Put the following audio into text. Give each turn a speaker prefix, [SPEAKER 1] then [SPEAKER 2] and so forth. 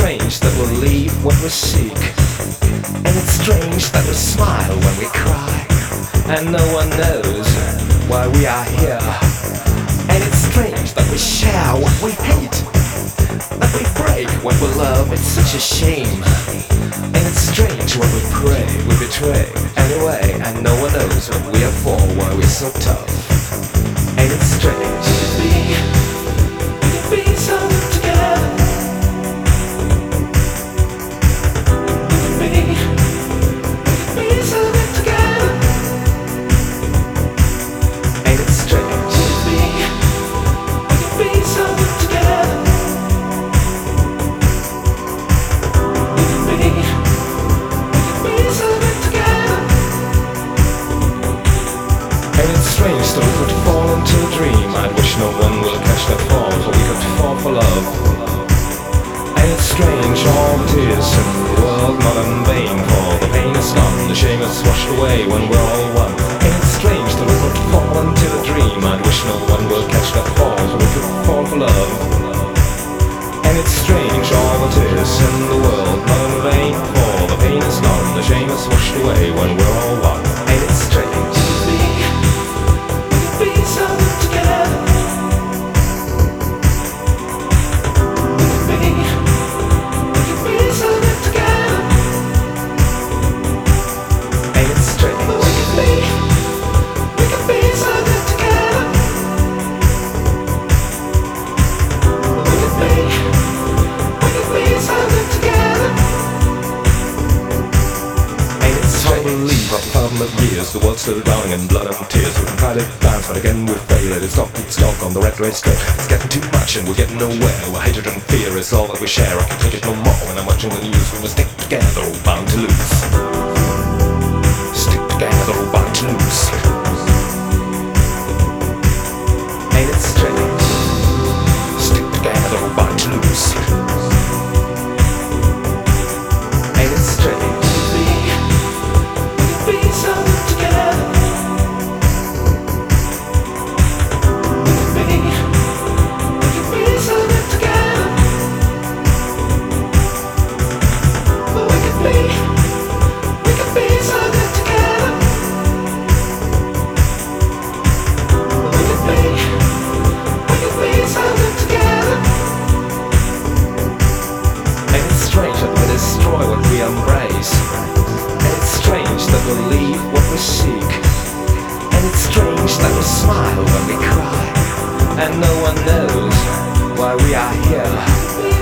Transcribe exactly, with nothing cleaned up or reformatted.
[SPEAKER 1] strange that we'll leave what we seek, and it's strange that we smile when we cry, and no one knows why we are here. And it's strange that we share what we hate, that we break what we love, it's such a shame. And it's strange when we pray, we betray anyway, and no one knows what we are for, why we're so tough. And it's strange to be, to be so together. To be, to be so together. And it's strange to be, to be so together. To be, to be so together. And it's strange that we could fall into a dream. I wish no one will catch that fall, for we could fall for love. And it's strange all it is in the world, not in vain, for the pain is gone, the shame is washed away when we're all one. And it's strange that we could fall into a dream. I wish no one will catch that fall, for we could fall for love. And it's strange all it is in the world, not in vain, for the pain is gone, the shame is washed away when we're all one. And it's strange to be, to be so together. To be, to be so together. And it's strange we could be, we could be so together. We could be, we could be so together. And it's strange. I believe after a thousand of years, the world's still drowning in blood and tears. We can try to dance, but again we fail. It is not good stock on the red race trail. It's getting too much and we're getting nowhere. Where hatred and fear is all that we share. I can take it no more when I'm watching the news. We must stick together or bound to lose. Stick together or bound to lose. And it's strange. Stick together or bound to lose. And it's strange to be, to be so together. To be, to be so together. But we could be, we could be so together. We could be, we could be so together. And it's strange that we destroy what we embrace. And it's strange that we leave what we seek. And it's strange that we smile when we cry, and no one knows why we are here.